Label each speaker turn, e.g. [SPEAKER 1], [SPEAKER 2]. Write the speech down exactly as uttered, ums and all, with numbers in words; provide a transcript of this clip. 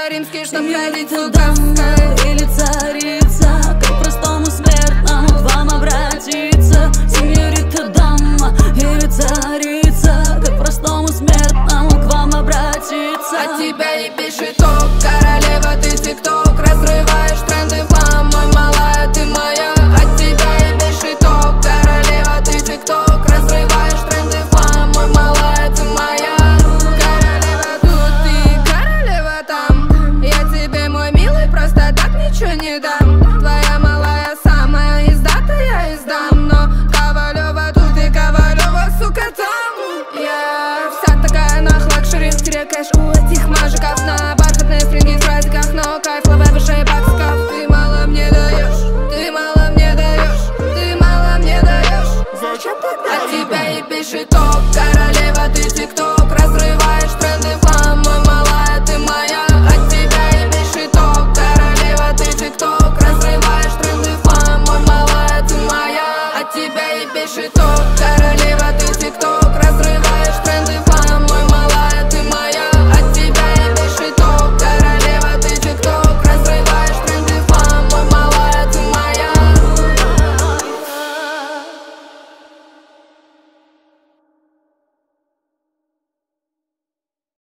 [SPEAKER 1] римский, чтоб ходить
[SPEAKER 2] дама или царица, как простому смертному к вам обратиться. Сеньорита дама или царица, как простому смертному к вам обратиться.
[SPEAKER 1] От тебя и пишет ток, королева, ты тикток, разрываешь тренды флам, мой малая, ты моя. От тебя и пишет ток, королева, ты тикток, разрываешь тренды флам, мой малая, ты моя. Королева тут, ты королева там, я тебе, мой милый, просто так ничего не дам. Твоя малая самая издатая издам, но Ковалева тут и Ковалева, сука, там. Я вся такая нахлак, шериф, кэш у этих мажиков на бархатные стринги в праздниках, но кайф ловя выше баксиков. Ты мало мне даешь, ты мало мне даешь, ты мало мне даешь. Зачем тогда? От тебя и пишет ток, королева, ты тикток, разрываешь тренды флам, мой малая, ты моя. От тебя и пишет ток, королева, ты тикток, разрываешь тренды флам, мой малая, ты моя. От тебя и пишет